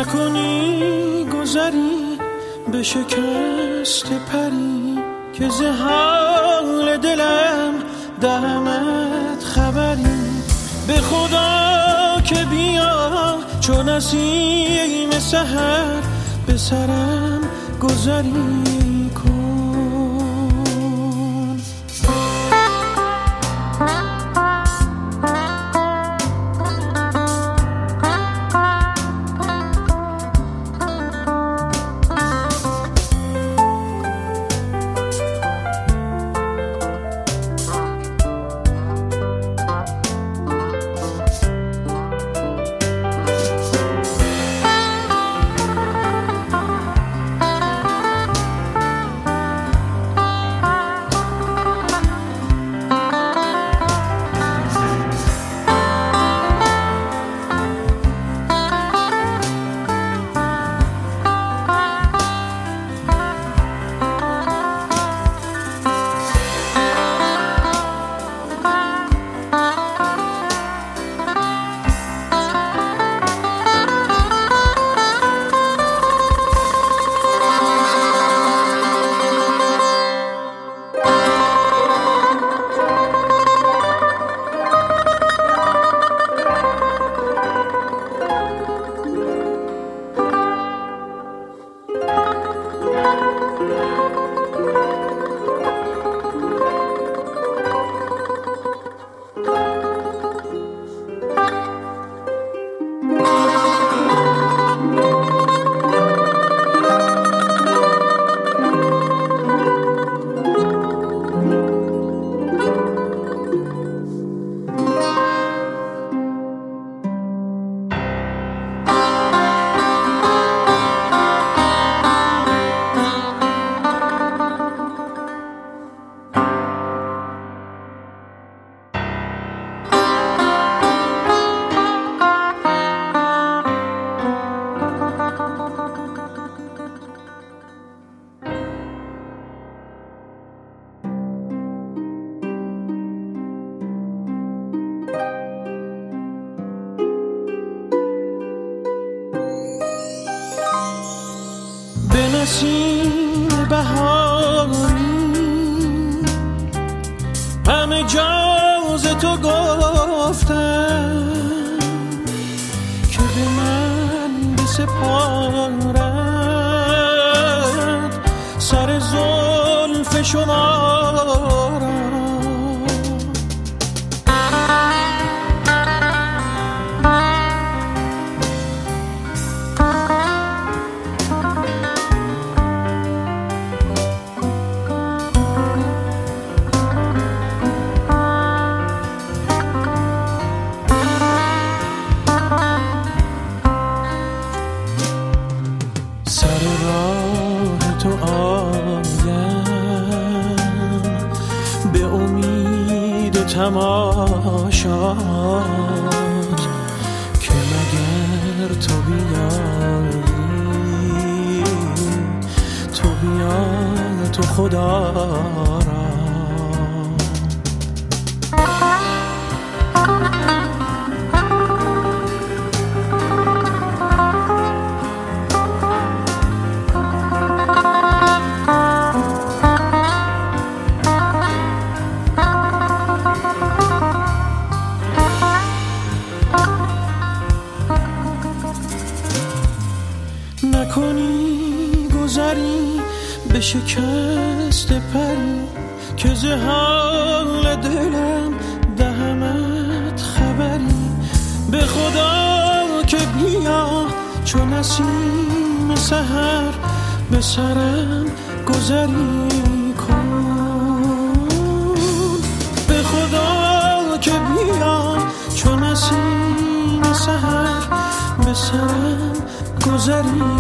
نکنی گذری به شکست پری که ز حال دلم دهمت خبری. به خدا که بیا چو نسیم سحر به سرم گذری کن. نسیم بهاری همه جاز تو گفتم که به من بسپارد سر زلف شما را. تو آیم به امید تماشات که مگر تو بیایی تو بیا تو خدا را. نکنی گذری به شکست پری که ز حال دلم دهمت خبری. به خدا که بیا چو نسیم سحر به سرم گذری کن. به خدا که بیا چو نسیم سحر به سرم گذری